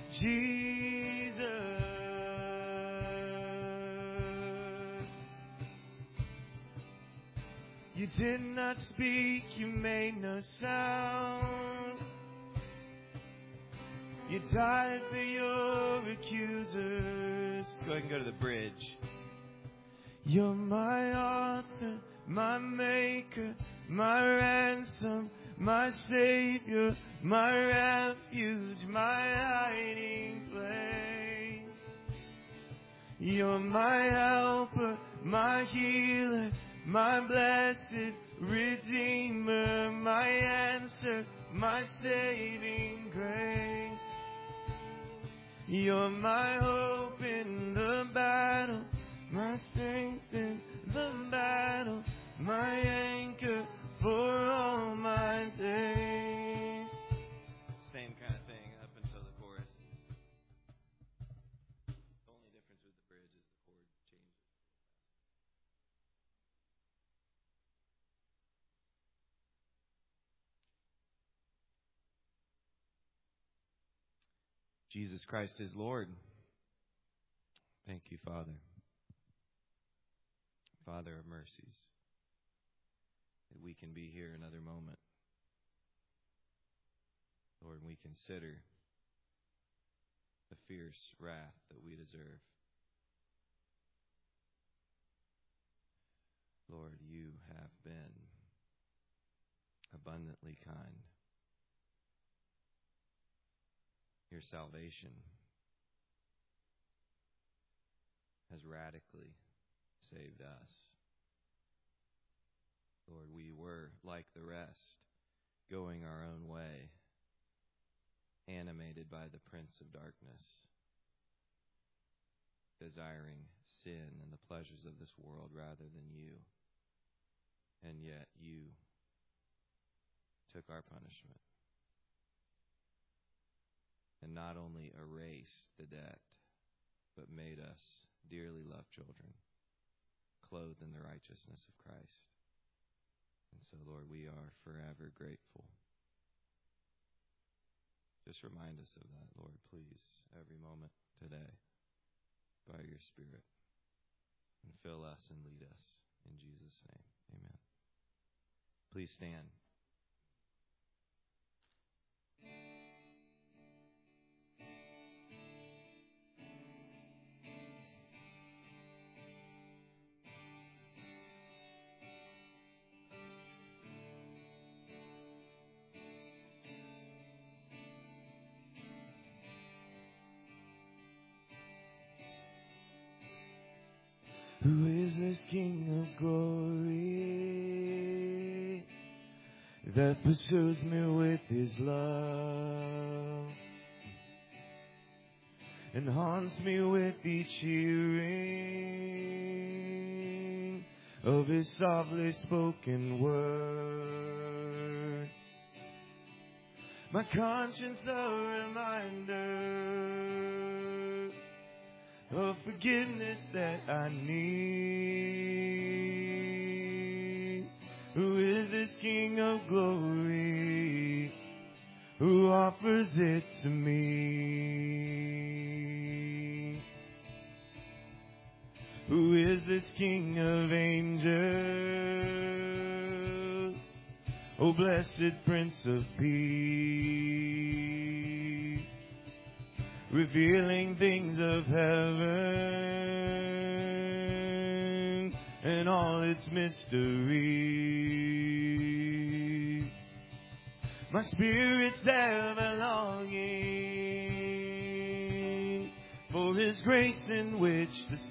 Jesus. You did not speak, you made no sound. You died for your accusers. Go ahead and go to the bridge. You're my author, my maker, my ransom, my savior, my refuge, my hiding place. You're my helper, my healer, my blessed redeemer, my answer, my saving grace. You're my hope in the battle, my strength in the battle, my anchor for all my days. Same kind of thing up until the chorus. The only difference with the bridge is the chord changes. Jesus Christ is Lord. Thank you, Father. Father of mercies, that we can be here another moment. Lord, we consider the fierce wrath that we deserve. Lord, you have been abundantly kind. Your salvation has radically saved us. Lord, we were like the rest, going our own way, animated by the prince of darkness, desiring sin and the pleasures of this world rather than you. And yet you took our punishment and not only erased the debt, but made us dearly loved children, clothed in the righteousness of Christ. And so, Lord, we are forever grateful. Just remind us of that, Lord, please, every moment today, by your Spirit. And fill us and lead us. In Jesus' name, amen. Please stand. Who is this King of glory that pursues me with his love and haunts me with each hearing of his softly spoken words? My conscience a reminder of forgiveness that I need. Who is this King of glory who offers it to me? Who is this King of angels? O blessed Prince of Peace, revealing things of heaven and all its mysteries. My spirit's ever longing for his grace in which to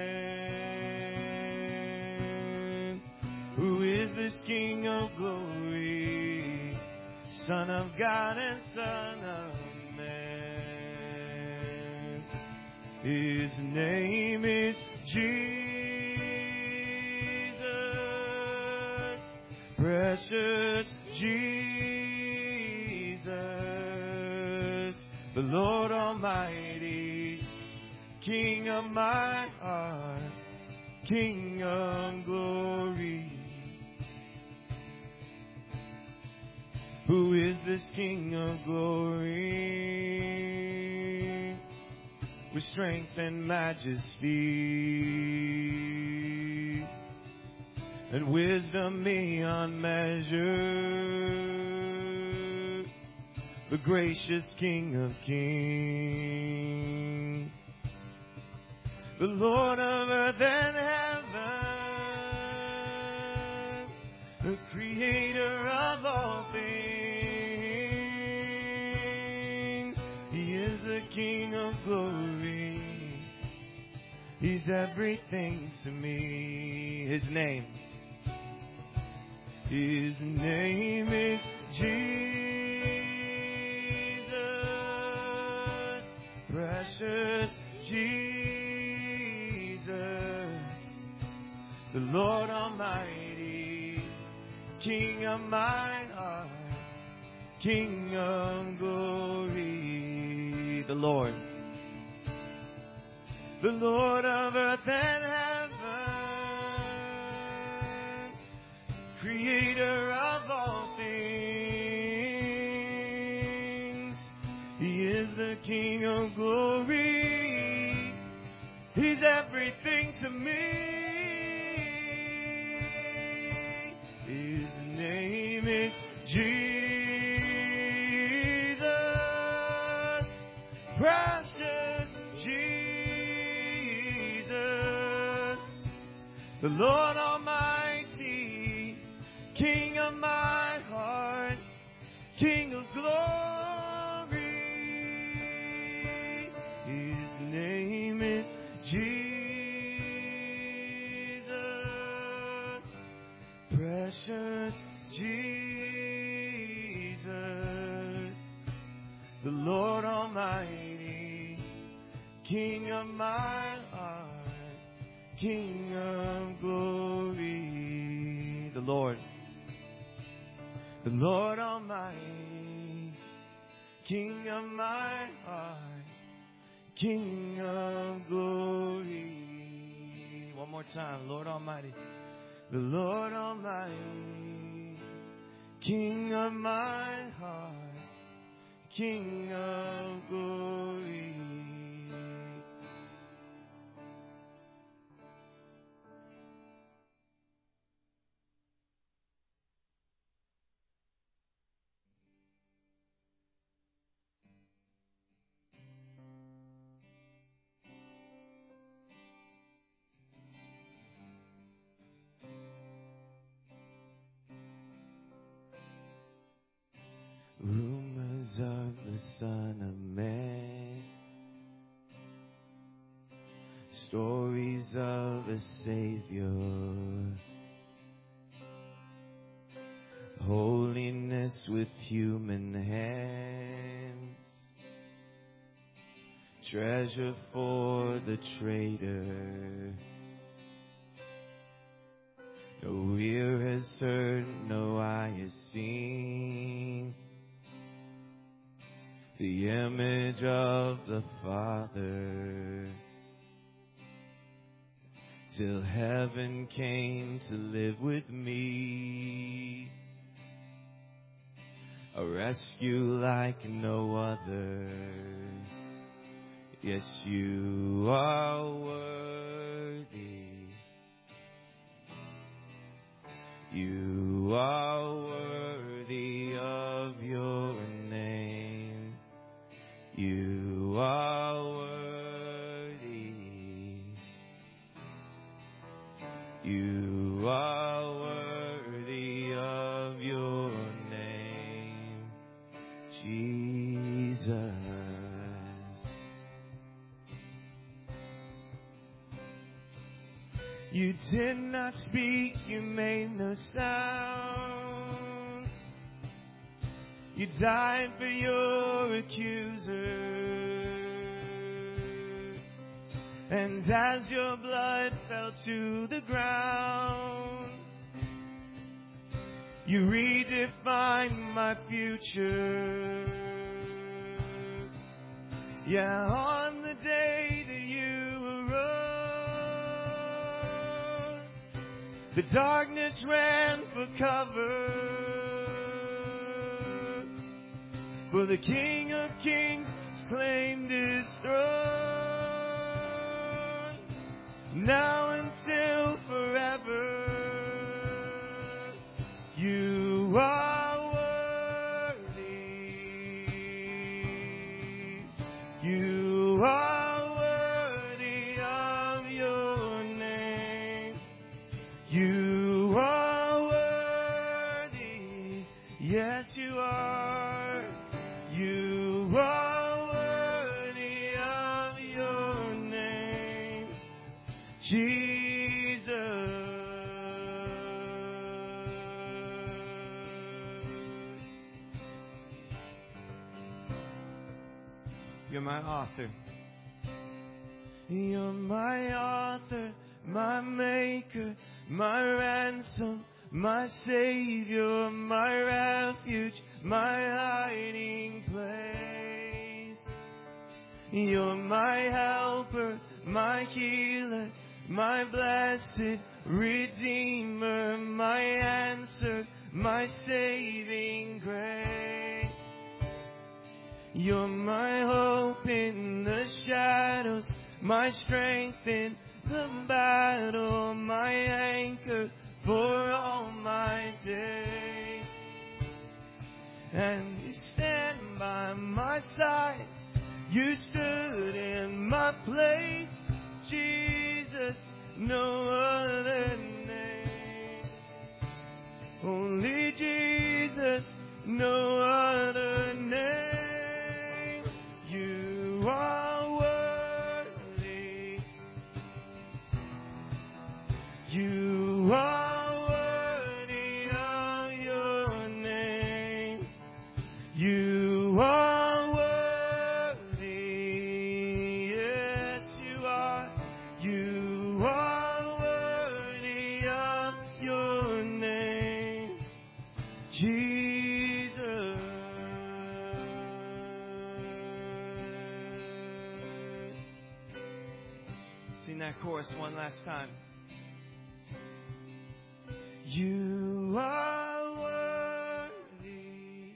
stand. Who is this King of glory, Son of God and Son of Man? His name is Jesus, precious Jesus, the Lord Almighty, King of my heart, King of glory. Who is this King of glory? with strength and majesty, and wisdom beyond measure, the gracious King of kings, the Lord of earth and heaven, the creator of all things. He is the King of glory. He's everything to me. His name is Jesus, precious Jesus, the Lord Almighty, King of mine heart, King of glory, the Lord of earth and heaven, creator of all things. He is the King of glory. He's everything to me. His name is Jesus, precious Jesus, the Lord Almighty, King of my heart, King of glory. His name is Jesus, precious Jesus, the Lord Almighty, King of my heart, King of glory. The Lord Almighty, King of my heart, King of glory. One more time, Lord Almighty. The Lord Almighty, King of my heart, King of glory. Rumors of the Son of Man, stories of a Savior, holiness with human hands, treasure for the traitor. No ear has heard, no eye has seen the image of the Father, till heaven came to live with me, a rescue like no other. Yes, you are worthy. You are worthy of your name. You are worthy. You are worthy of your name, Jesus. You did not speak, you made no sound. You died for your accusers, and as your blood fell to the ground, you redefined my future. Yeah, on the day that you arose, the darkness ran for cover, for the King of Kings claimed his throne. now until forever. You are worthy. You are worthy of your name. You are worthy. Yes, you are. You are worthy of your name, Jesus. You're my author. You're my author, my maker, my ransom, my Savior, my refuge, my hiding place. You're my helper, my healer, my blessed Redeemer, my answer, my saving grace. You're my hope in the shadows, my strength in the battle, my anchor for all my days. And you stand by my side, you stood in my place, Jesus, no other name. Only Jesus, no other name. You are worthy. You are worthy of your name. You are worthy. Yes, you are. You are worthy of your name, Jesus. Sing that chorus one last time. You are worthy.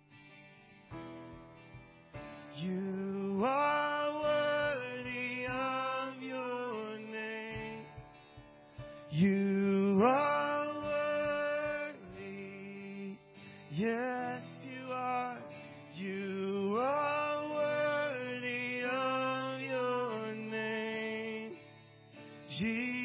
You are worthy of your name. You are worthy. Yes, you are. You are worthy of your name, Jesus.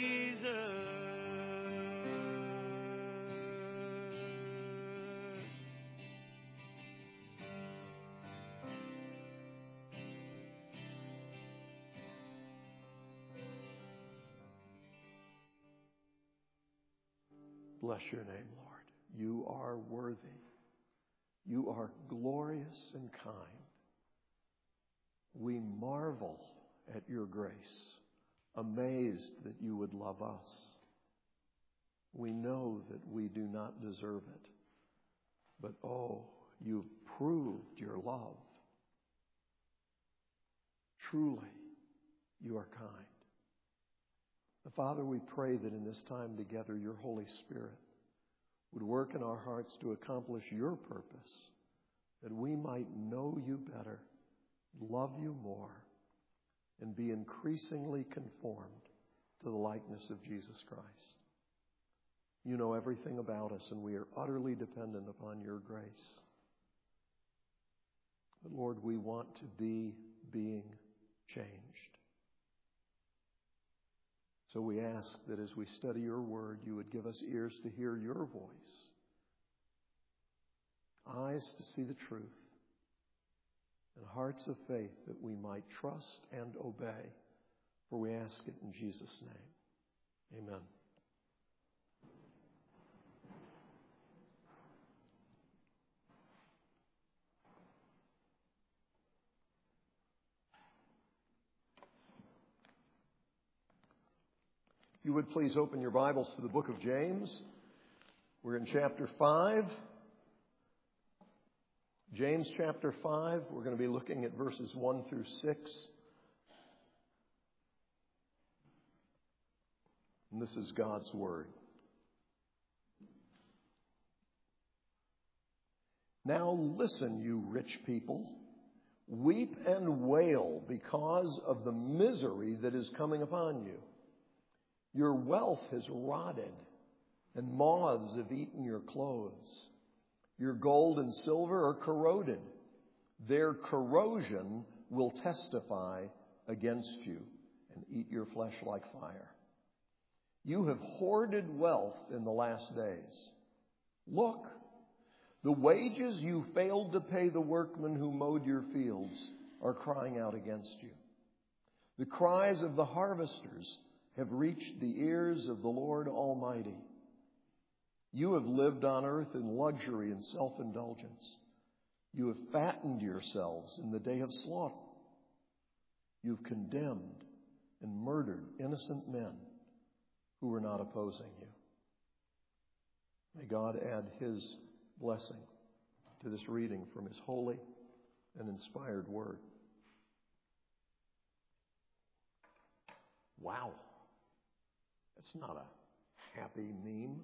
Bless your name, Lord. You are worthy. You are glorious and kind. We marvel at your grace, amazed that you would love us. We know that we do not deserve it, but oh, you've proved your love. Truly, you are kind. Father, we pray that in this time together, your Holy Spirit would work in our hearts to accomplish your purpose, that we might know you better, love you more, and be increasingly conformed to the likeness of Jesus Christ. You know everything about us, and we are utterly dependent upon your grace. But Lord, we want to be being changed. So we ask that as we study your word, you would give us ears to hear your voice, eyes to see the truth, and hearts of faith that we might trust and obey. For we ask it in Jesus' name. Amen. If you would please open your Bibles to the book of James. We're in chapter 5. James chapter 5. We're going to be looking at verses 1 through 6. And this is God's word. Now listen, you rich people. Weep and wail because of the misery that is coming upon you. Your wealth has rotted, and moths have eaten your clothes. Your gold and silver are corroded. Their corrosion will testify against you and eat your flesh like fire. You have hoarded wealth in the last days. Look, the wages you failed to pay the workmen who mowed your fields are crying out against you. The cries of the harvesters have reached the ears of the Lord Almighty. You have lived on earth in luxury and self-indulgence. You have fattened yourselves in the day of slaughter. You have condemned and murdered innocent men who were not opposing you. May God add His blessing to this reading from His holy and inspired word. Wow. That's not a happy meme.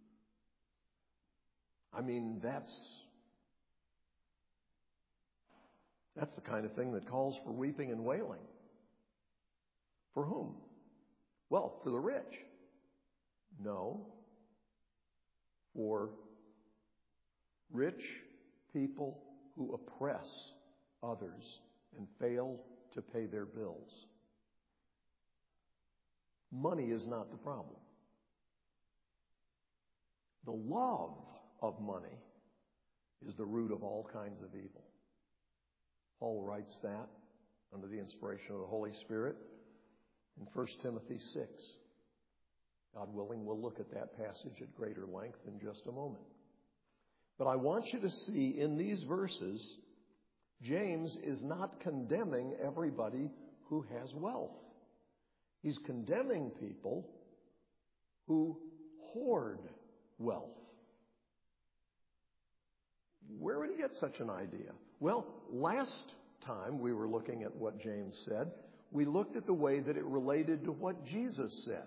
I mean, that's the kind of thing that calls for weeping and wailing. For whom? Well, for the rich. No. For rich people who oppress others and fail to pay their bills. Money is not the problem. The love of money is the root of all kinds of evil. Paul writes that under the inspiration of the Holy Spirit in 1 Timothy 6. God willing, we'll look at that passage at greater length in just a moment. But I want you to see in these verses, James is not condemning everybody who has wealth. He's condemning people who hoard wealth. Where would he get such an idea? Well, last time we were looking at what James said, we looked at the way that it related to what Jesus said.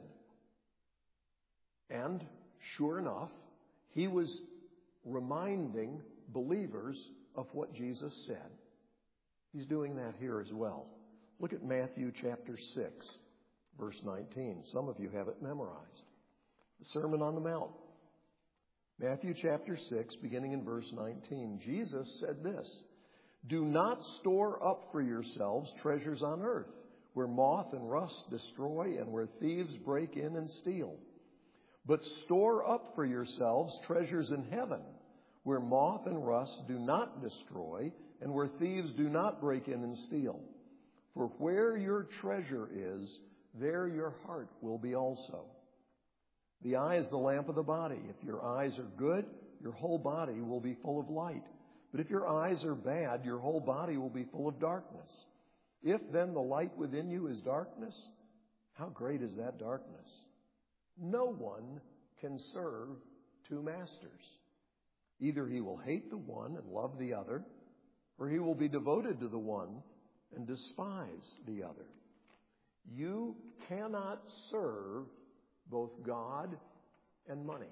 And sure enough, he was reminding believers of what Jesus said. He's doing that here as well. Look at Matthew chapter 6, verse 19. Some of you have it memorized. The Sermon on the Mount. Matthew chapter 6, beginning in verse 19. Jesus said this, "Do not store up for yourselves treasures on earth, where moth and rust destroy and where thieves break in and steal. But store up for yourselves treasures in heaven, where moth and rust do not destroy and where thieves do not break in and steal. For where your treasure is, there your heart will be also. The eye is the lamp of the body. If your eyes are good, your whole body will be full of light. But if your eyes are bad, your whole body will be full of darkness. If then the light within you is darkness, how great is that darkness? No one can serve two masters. Either he will hate the one and love the other, or he will be devoted to the one and despise the other. You cannot serve both God and money.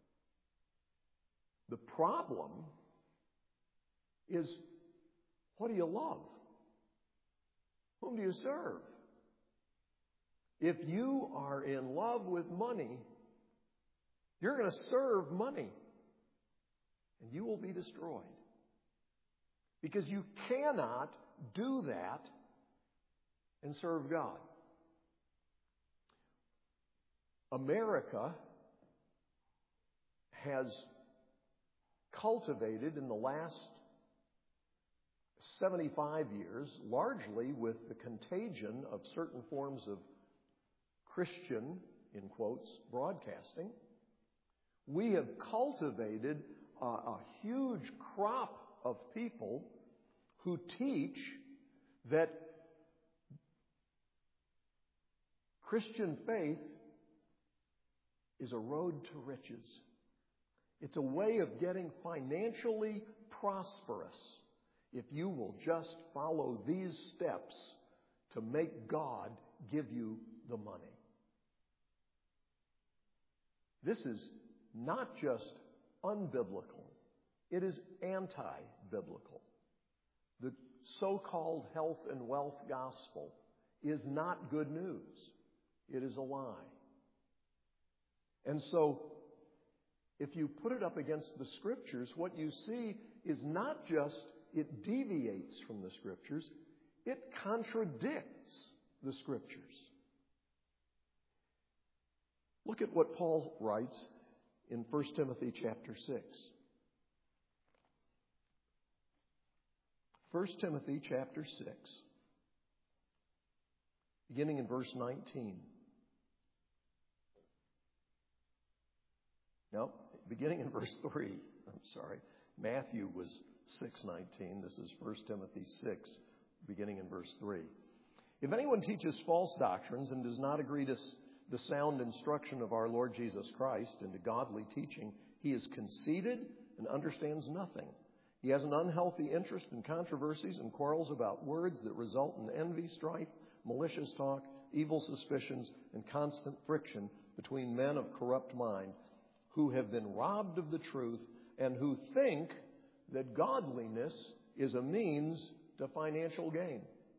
The problem is, what do you love? Whom do you serve? If you are in love with money, you're going to serve money, and you will be destroyed. Because you cannot do that and serve God. America has cultivated in the last 75 years, largely with the contagion of certain forms of Christian, in quotes, broadcasting, we have cultivated a huge crop of people who teach that Christian faith is a road to riches. It's a way of getting financially prosperous if you will just follow these steps to make God give you the money. This is not just unbiblical, it is anti-biblical. The so-called health and wealth gospel is not good news. It is a lie. And so, if you put it up against the Scriptures, what you see is not just it deviates from the Scriptures, it contradicts the Scriptures. Look at what Paul writes in 1 Timothy chapter 6. 1 Timothy chapter 6, beginning in verse 19. No, beginning in verse 3. I'm sorry. Matthew was 6:19. This is 1 Timothy 6, beginning in verse 3. If anyone teaches false doctrines and does not agree to the sound instruction of our Lord Jesus Christ and to godly teaching, he is conceited and understands nothing. He has an unhealthy interest in controversies and quarrels about words that result in envy, strife, malicious talk, evil suspicions, and constant friction between men of corrupt mind, who have been robbed of the truth and who think that godliness is a means to financial gain.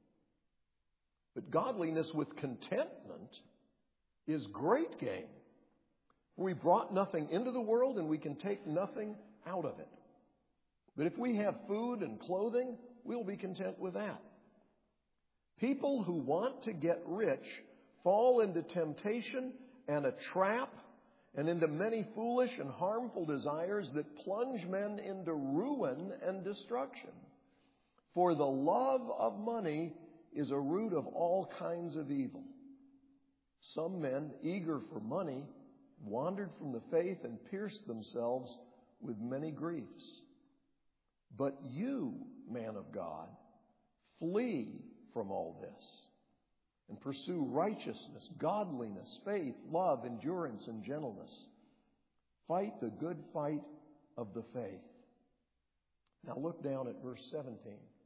But godliness with contentment is great gain. We brought nothing into the world and we can take nothing out of it. But if we have food and clothing, we'll be content with that. People who want to get rich fall into temptation and a trap and into many foolish and harmful desires that plunge men into ruin and destruction. For the love of money is a root of all kinds of evil. Some men, eager for money, wandered from the faith and pierced themselves with many griefs. But you, man of God, flee from all this and pursue righteousness, godliness, faith, love, endurance, and gentleness. Fight the good fight of the faith. Now look down at verse 17.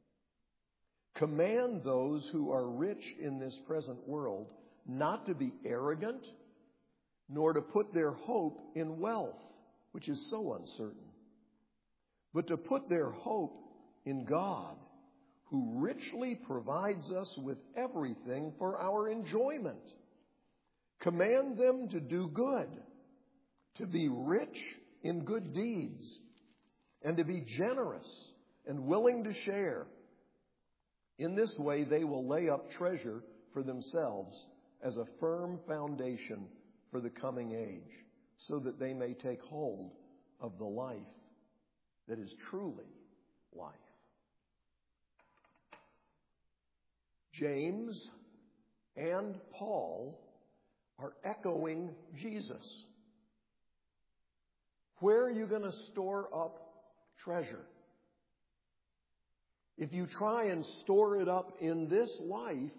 Command those who are rich in this present world not to be arrogant, nor to put their hope in wealth, which is so uncertain, but to put their hope in God, who richly provides us with everything for our enjoyment. Command them to do good, to be rich in good deeds, and to be generous and willing to share. In this way, they will lay up treasure for themselves as a firm foundation for the coming age, so that they may take hold of the life that is truly life. James and Paul are echoing Jesus. Where are you going to store up treasure? If you try and store it up in this life,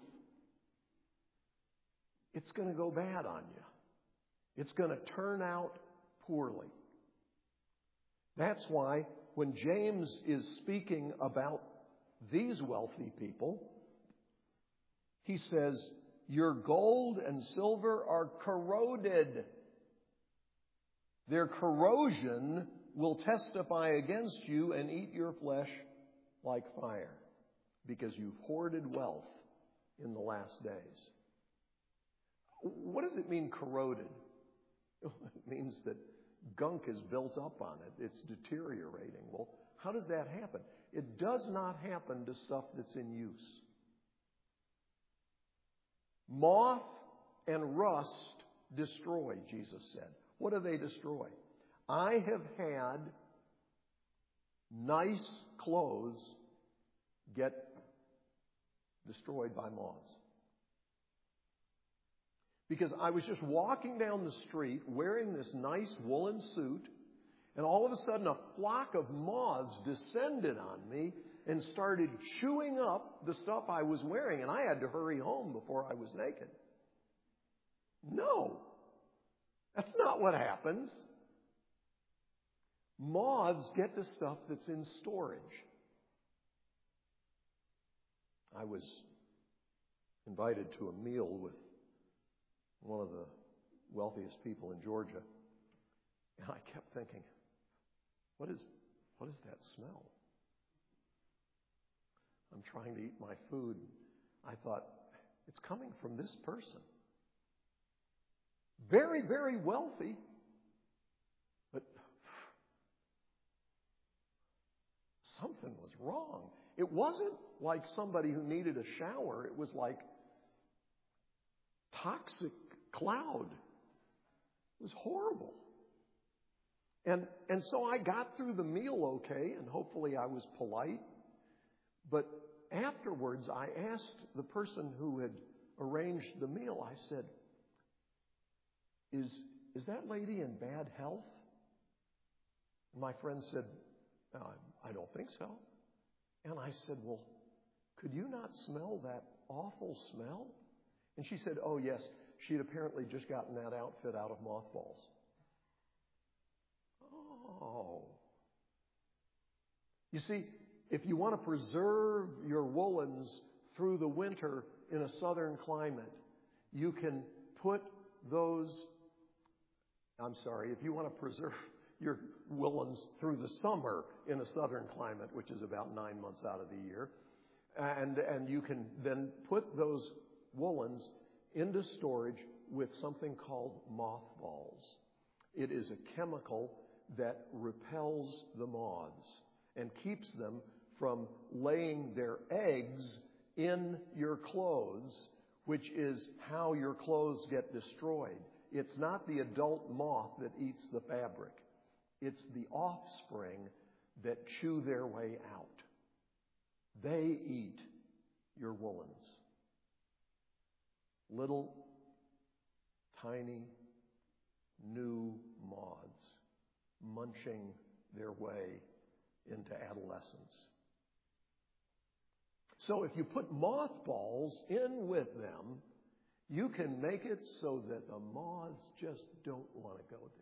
it's going to go bad on you. It's going to turn out poorly. That's why when James is speaking about these wealthy people, he says, your gold and silver are corroded. Their corrosion will testify against you and eat your flesh like fire, because you've hoarded wealth in the last days. What does it mean, corroded? It means that gunk is built up on it. It's deteriorating. Well, how does that happen? It does not happen to stuff that's in use. Moth and rust destroy, Jesus said. What do they destroy? I have had nice clothes get destroyed by moths. Because I was just walking down the street wearing this nice woolen suit, and all of a sudden a flock of moths descended on me and started chewing up the stuff I was wearing, and I had to hurry home before I was naked. No, that's not what happens. Moths get to stuff that's in storage. I was invited to a meal with one of the wealthiest people in Georgia, and I kept thinking, what is that smell? I'm trying to eat my food. I thought, it's coming from this person. Very, very wealthy, something was wrong. It wasn't like somebody who needed a shower. It was like toxic cloud. It was horrible. And so I got through the meal okay, and hopefully I was polite. But afterwards, I asked the person who had arranged the meal, I said, is that lady in bad health? My friend said, I don't think so. And I said, well, could you not smell that awful smell? And she said, oh, yes, she had apparently just gotten that outfit out of mothballs. Oh. You see, if you want to preserve your woolens through the winter in a southern climate, you can put those, if you want to preserve your woolens through the summer in a southern climate, which is about 9 months out of the year, and you can then put those woolens into storage with something called mothballs. It is a chemical that repels the moths and keeps them from laying their eggs in your clothes, which is how your clothes get destroyed. It's not the adult moth that eats the fabric. It's the offspring that chew their way out. They eat your woolens. Little, tiny, new moths munching their way into adolescence. So if you put mothballs in with them, you can make it so that the moths just don't want to go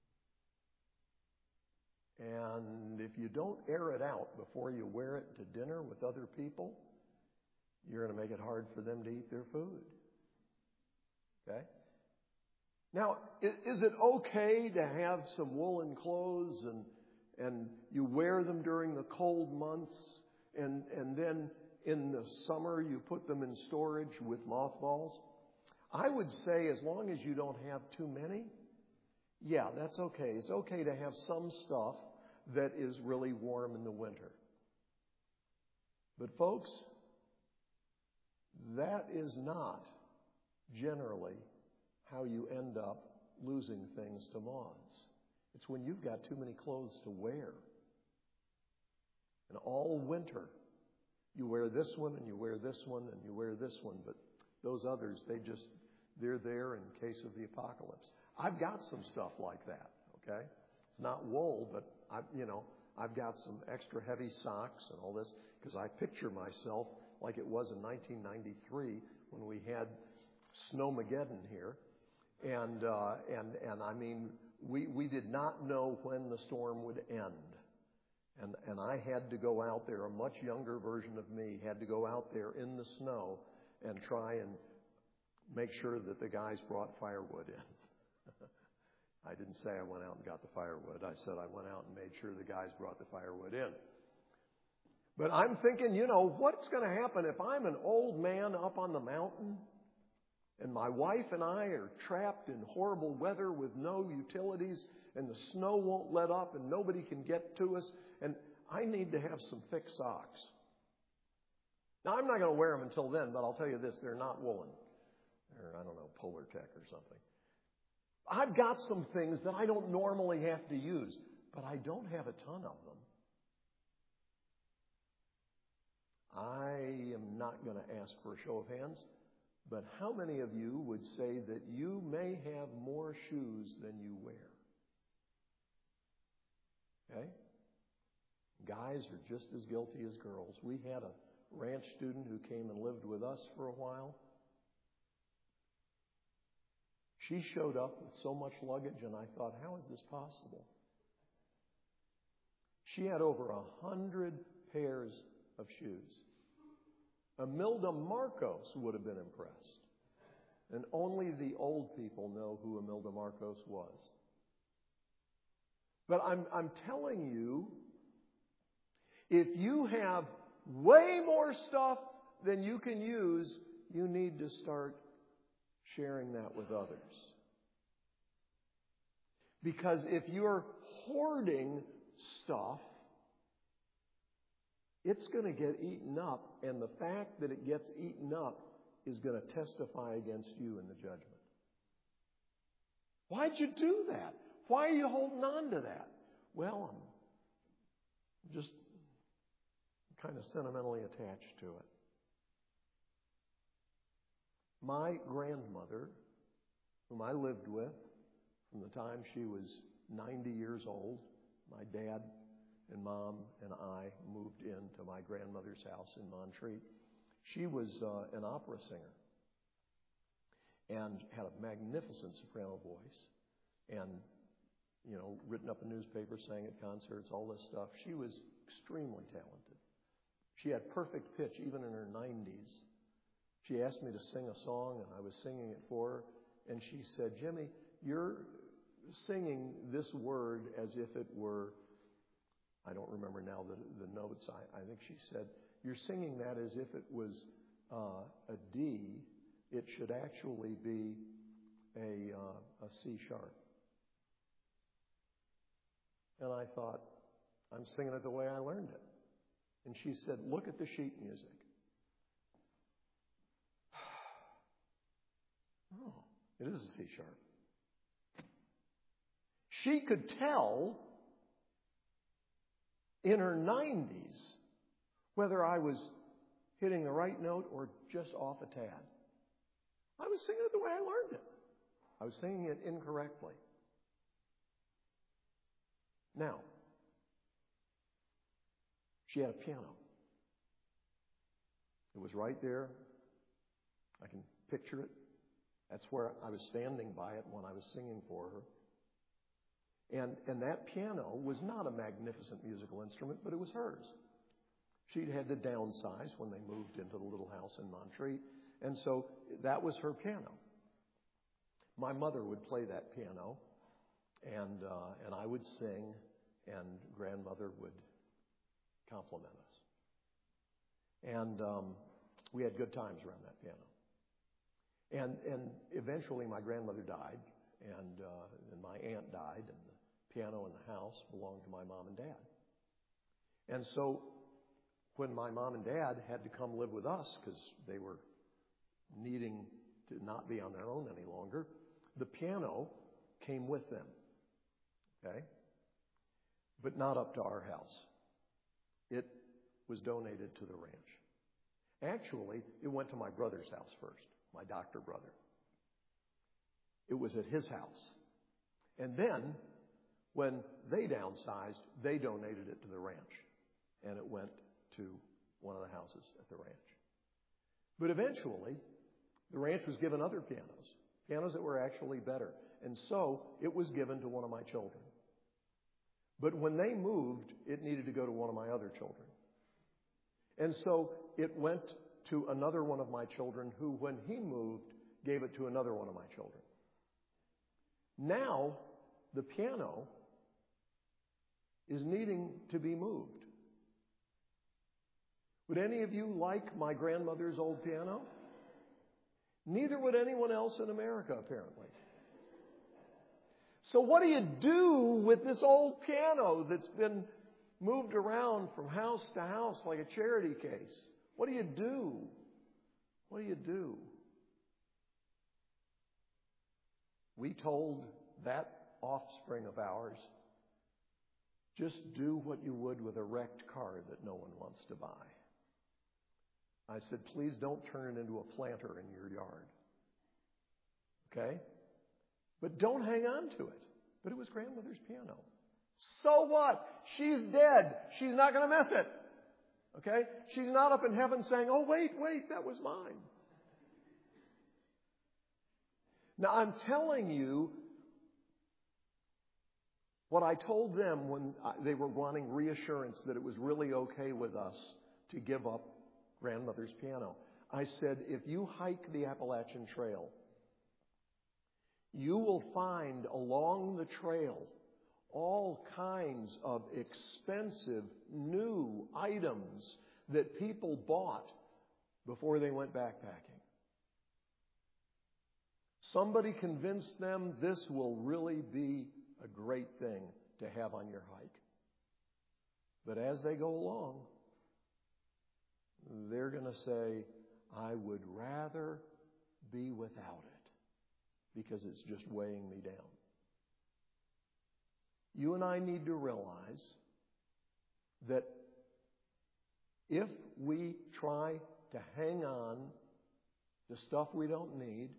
there. And if you don't air it out before you wear it to dinner with other people, you're going to make it hard for them to eat their food. Okay? Now, is it okay to have some woolen clothes and you wear them during the cold months and then in the summer you put them in storage with mothballs? I would say as long as you don't have too many, yeah, that's okay. It's okay to have some stuff that is really warm in the winter. But folks, that is not generally how you end up losing things to moths. It's when you've got too many clothes to wear. And all winter, you wear this one and you wear this one and you wear this one, but those others, they're there in case of the apocalypse. I've got some stuff like that, okay? It's not wool, but I've got some extra heavy socks and all this, because I picture myself like it was in 1993 when we had Snowmageddon here. And I mean, we did not know when the storm would end. And I had to go out there, a much younger version of me had to go out there in the snow and try and make sure that the guys brought firewood in. I didn't say I went out and got the firewood. I said I went out and made sure the guys brought the firewood in. But I'm thinking, what's going to happen if I'm an old man up on the mountain and my wife and I are trapped in horrible weather with no utilities and the snow won't let up and nobody can get to us, and I need to have some thick socks. Now, I'm not going to wear them until then, but I'll tell you this, they're not woolen. They're, Polartec or something. I've got some things that I don't normally have to use, but I don't have a ton of them. I am not going to ask for a show of hands, but how many of you would say that you may have more shoes than you wear? Okay? Guys are just as guilty as girls. We had a ranch student who came and lived with us for a while. She showed up with so much luggage, and I thought, how is this possible? She had over 100 pairs of shoes. Imelda Marcos would have been impressed. And only the old people know who Imelda Marcos was. But I'm telling you, if you have way more stuff than you can use, you need to start sharing that with others. Because if you're hoarding stuff, it's going to get eaten up, and the fact that it gets eaten up is going to testify against you in the judgment. Why'd you do that? Why are you holding on to that? Well, I'm just kind of sentimentally attached to it. My grandmother, whom I lived with from the time she was 90 years old, my dad and Mom and I moved into my grandmother's house in Montreat. She was an opera singer and had a magnificent soprano voice and, written up in newspapers, sang at concerts, all this stuff. She was extremely talented. She had perfect pitch even in her 90s. She asked me to sing a song, and I was singing it for her, and she said, "Jimmy, you're singing this word as if it were," I don't remember now the notes. I think she said, "You're singing that as if it was a D. It should actually be a C sharp." And I thought, I'm singing it the way I learned it. And she said, "Look at the sheet music." Oh, it is a C sharp. She could tell in her 90s whether I was hitting the right note or just off a tad. I was singing it the way I learned it. I was singing it incorrectly. Now, she had a piano. It was right there. I can picture it. That's where I was standing by it when I was singing for her. And that piano was not a magnificent musical instrument, but it was hers. She'd had to downsize when they moved into the little house in Montreat, and so that was her piano. My mother would play that piano, and I would sing, and grandmother would compliment us. And we had good times around that piano. And eventually my grandmother died, and my aunt died, and the piano in the house belonged to my mom and dad. And so when my mom and dad had to come live with us because they were needing to not be on their own any longer, the piano came with them, okay? But not up to our house. It was donated to the ranch. Actually, it went to my brother's house first, my doctor brother. It was at his house. And then, when they downsized, they donated it to the ranch. And it went to one of the houses at the ranch. But eventually, the ranch was given other pianos that were actually better. And so, it was given to one of my children. But when they moved, it needed to go to one of my other children. And so, it went to another one of my children who, when he moved, gave it to another one of my children. Now, the piano is needing to be moved. Would any of you like my grandmother's old piano? Neither would anyone else in America, apparently. So what do you do with this old piano that's been moved around from house to house like a charity case? What do you do? What do you do? We told that offspring of ours, just do what you would with a wrecked car that no one wants to buy. I said, please don't turn it into a planter in your yard. Okay? But don't hang on to it. But it was grandmother's piano. So what? She's dead. She's not going to mess it. Okay? She's not up in heaven saying, oh, wait, that was mine. Now, I'm telling you what I told them when they were wanting reassurance that it was really okay with us to give up grandmother's piano. I said, if you hike the Appalachian Trail, you will find along the trail all kinds of expensive new items that people bought before they went backpacking. Somebody convinced them this will really be a great thing to have on your hike. But as they go along, they're going to say, I would rather be without it because it's just weighing me down. You and I need to realize that if we try to hang on to stuff we don't need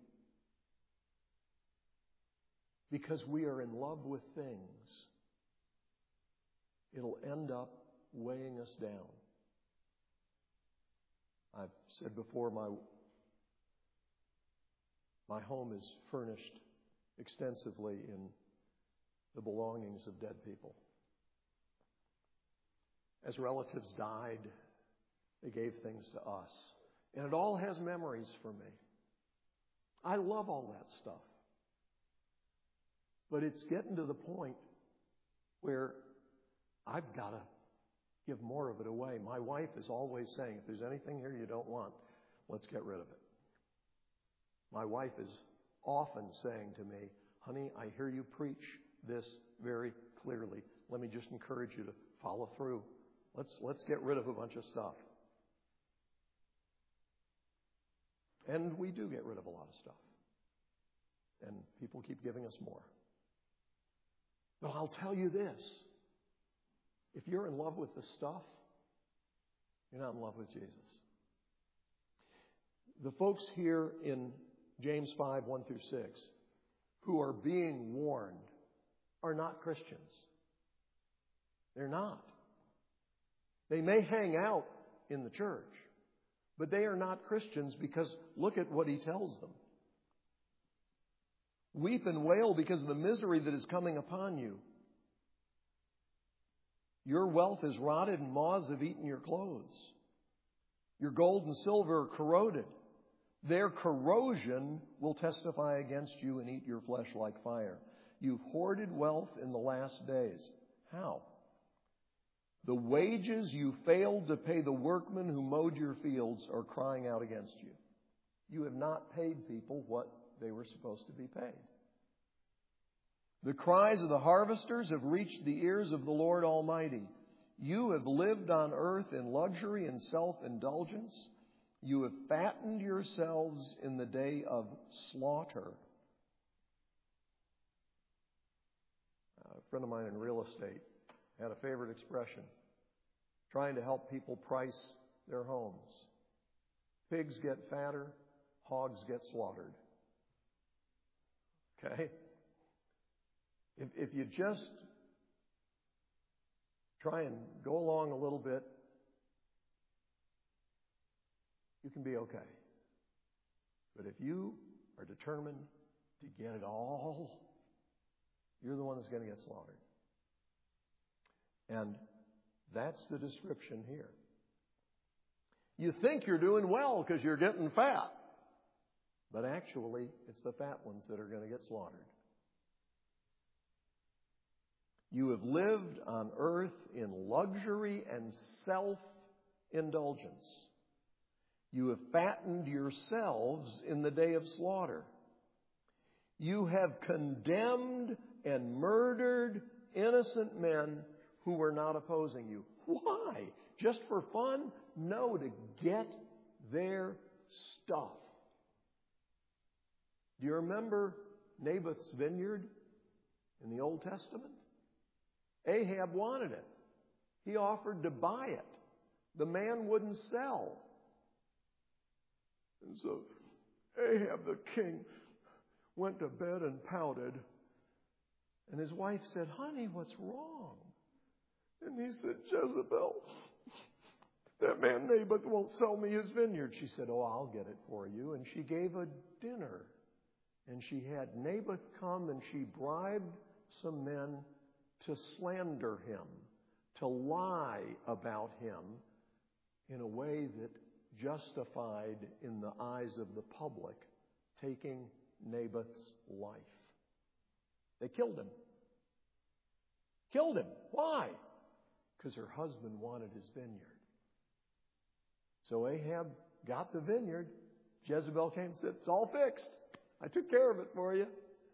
because we are in love with things, it'll end up weighing us down. I've said before, my home is furnished extensively in the belongings of dead people. As relatives died, they gave things to us. And it all has memories for me. I love all that stuff. But it's getting to the point where I've got to give more of it away. My wife is always saying, if there's anything here you don't want, let's get rid of it. My wife is often saying to me, honey, I hear you preach this very clearly. Let me just encourage you to follow through. Let's get rid of a bunch of stuff. And we do get rid of a lot of stuff. And people keep giving us more. But I'll tell you this. If you're in love with the stuff, you're not in love with Jesus. The folks here in James 5, 1 through 6, who are being warned, are not Christians. They're not. They may hang out in the church, but they are not Christians because look at what he tells them. Weep and wail because of the misery that is coming upon you. Your wealth is rotted and moths have eaten your clothes. Your gold and silver are corroded. Their corrosion will testify against you and eat your flesh like fire. You've hoarded wealth in the last days. How? The wages you failed to pay the workmen who mowed your fields are crying out against you. You have not paid people what they were supposed to be paid. The cries of the harvesters have reached the ears of the Lord Almighty. You have lived on earth in luxury and self-indulgence. You have fattened yourselves in the day of slaughter. A friend of mine in real estate had a favorite expression, trying to help people price their homes. Pigs get fatter, hogs get slaughtered. Okay? If you just try and go along a little bit, you can be okay. But if you are determined to get it all, you're the one that's going to get slaughtered. And that's the description here. You think you're doing well because you're getting fat. But actually, it's the fat ones that are going to get slaughtered. You have lived on earth in luxury and self-indulgence. You have fattened yourselves in the day of slaughter. You have condemned and murdered innocent men who were not opposing you. Why? Just for fun? No, to get their stuff. Do you remember Naboth's vineyard in the Old Testament? Ahab wanted it. He offered to buy it. The man wouldn't sell. And so Ahab the king went to bed and pouted. And his wife said, honey, what's wrong? And he said, Jezebel, that man Naboth won't sell me his vineyard. She said, oh, I'll get it for you. And she gave a dinner. And she had Naboth come and she bribed some men to slander him, to lie about him in a way that justified in the eyes of the public taking Naboth's life. They killed him. Killed him. Why? Because her husband wanted his vineyard. So Ahab got the vineyard. Jezebel came and said, it's all fixed. I took care of it for you.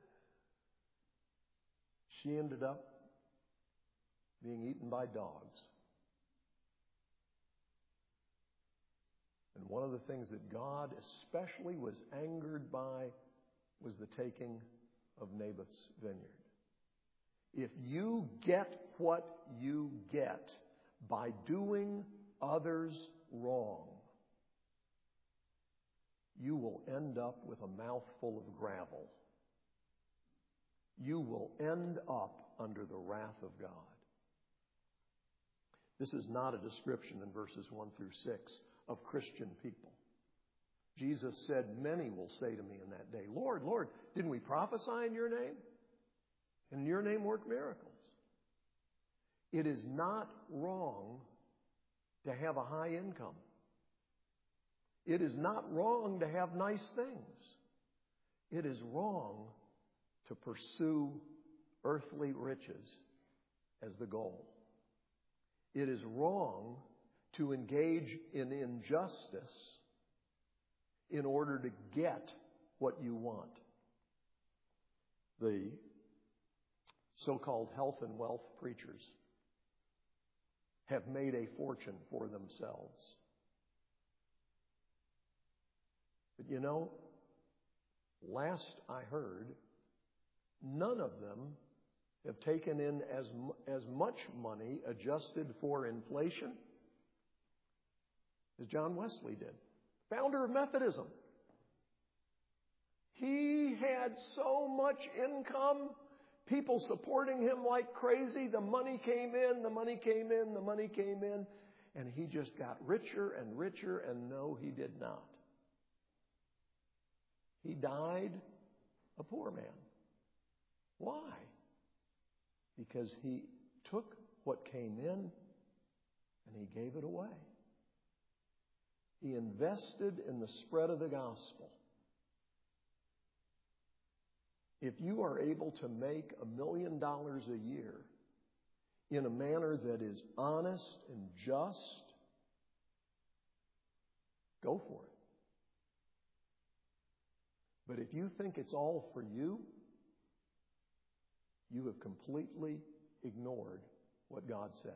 She ended up being eaten by dogs. And one of the things that God especially was angered by was the taking of Naboth's vineyard. If you get what you get by doing others wrong, you will end up with a mouthful of gravel. You will end up under the wrath of God. This is not a description in verses 1 through 6 of Christian people. Jesus said, many will say to me in that day, Lord, Lord, didn't we prophesy in your name? And in your name work miracles. It is not wrong to have a high income. It is not wrong to have nice things. It is wrong to pursue earthly riches as the goal. It is wrong to engage in injustice in order to get what you want. The so-called health and wealth preachers have made a fortune for themselves. But you know, last I heard, none of them have taken in as much money adjusted for inflation as John Wesley did, founder of Methodism. He had so much income, people supporting him like crazy. The money came in, the money came in, the money came in, and he just got richer and richer, and no, he did not. He died a poor man. Why? Because he took what came in and he gave it away. He invested in the spread of the gospel. If you are able to make $1 million a year in a manner that is honest and just, go for it. But if you think it's all for you, you have completely ignored what God says.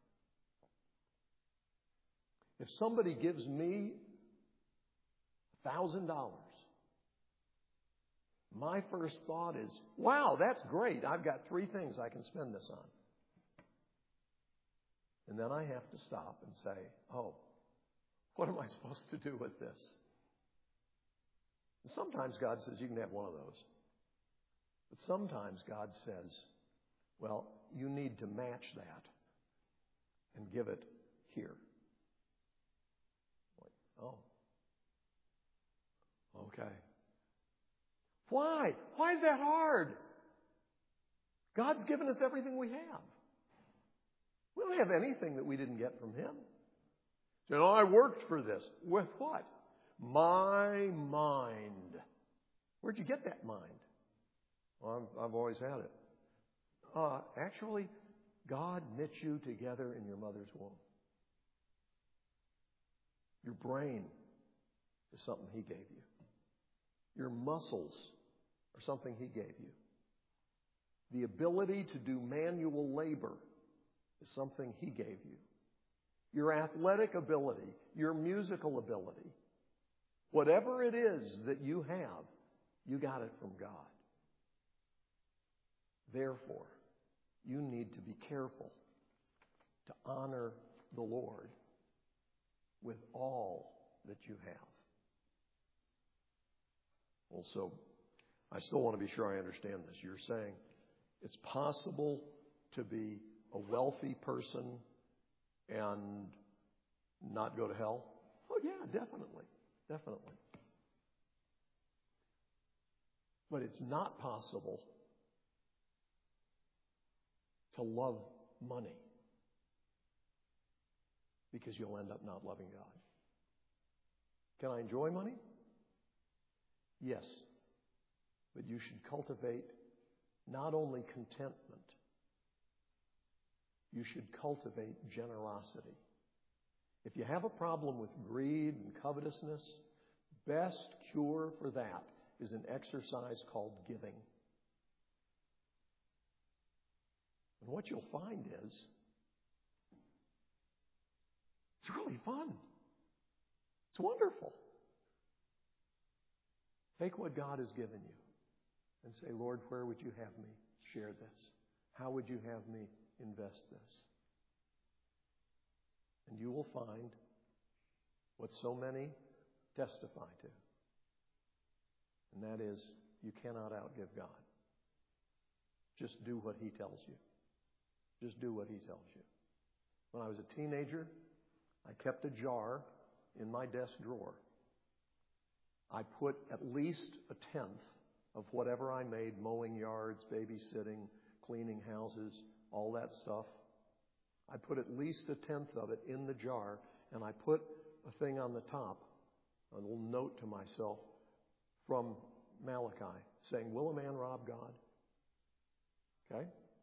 If somebody gives me $1,000, my first thought is, wow, that's great. I've got 3 things I can spend this on. And then I have to stop and say, oh, what am I supposed to do with this? And sometimes God says, you can have one of those. But sometimes God says, well, you need to match that and give it here. Like, oh, okay. Why? Why is that hard? God's given us everything we have. We don't have anything that we didn't get from Him. You know, I worked for this. With what? My mind. Where'd you get that mind? Well, I've always had it. Actually, God knit you together in your mother's womb. Your brain is something He gave you. Your muscles are something He gave you. The ability to do manual labor is something He gave you. Your athletic ability, your musical ability, whatever it is that you have, you got it from God. Therefore, you need to be careful to honor the Lord with all that you have. Also, I still want to be sure I understand this. You're saying it's possible to be a wealthy person and not go to hell? Oh, yeah, definitely. Definitely. But it's not possible to love money because you'll end up not loving God. Can I enjoy money? Yes. But you should cultivate not only contentment, you should cultivate generosity. If you have a problem with greed and covetousness, best cure for that is an exercise called giving. And what you'll find is, it's really fun. It's wonderful. Take what God has given you and say, Lord, where would you have me share this? How would you have me invest this? And you will find what so many testify to. And that is, you cannot outgive God. Just do what He tells you. Just do what He tells you. When I was a teenager, I kept a jar in my desk drawer. I put at least a tenth of whatever I made, mowing yards, babysitting, cleaning houses, all that stuff. I put at least a tenth of it in the jar, and I put a thing on the top, a little note to myself from Malachi saying, will a man rob God? Okay?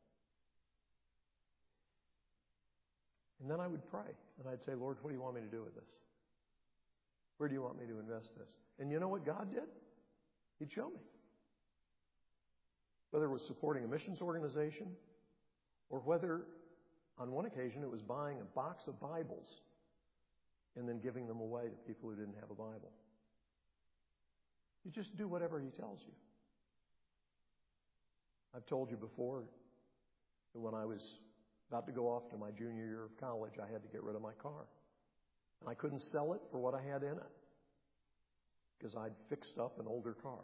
And then I would pray, and I'd say, Lord, what do you want me to do with this? Where do you want me to invest this? And you know what God did? He'd show me. Whether it was supporting a missions organization, or whether, on one occasion, it was buying a box of Bibles and then giving them away to people who didn't have a Bible. You just do whatever He tells you. I've told you before that when I was about to go off to my junior year of college, I had to get rid of my car. And I couldn't sell it for what I had in it because I'd fixed up an older car.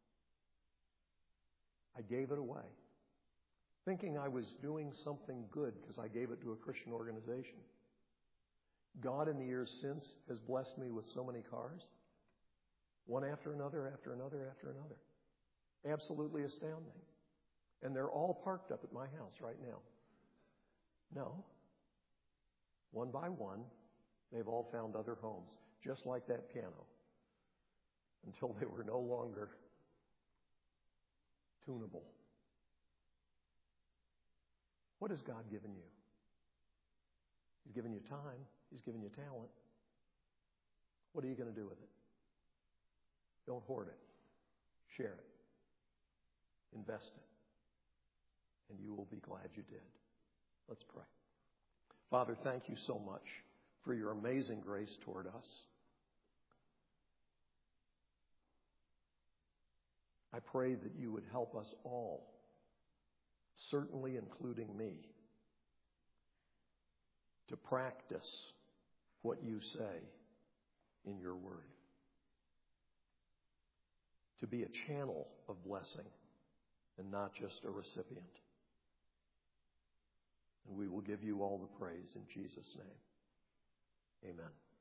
I gave it away, thinking I was doing something good because I gave it to a Christian organization. God, in the years since, has blessed me with so many cars, one after another, after another, after another. Absolutely astounding. And they're all parked up at my house right now. No. One by one, they've all found other homes, just like that piano, until they were no longer tunable. What has God given you? He's given you time. He's given you talent. What are you going to do with it? Don't hoard it. Share it. Invest it. And you will be glad you did. Let's pray. Father, thank you so much for your amazing grace toward us. I pray that you would help us all, certainly including me, to practice what you say in your word. To be a channel of blessing and not just a recipient. And we will give you all the praise in Jesus' name. Amen.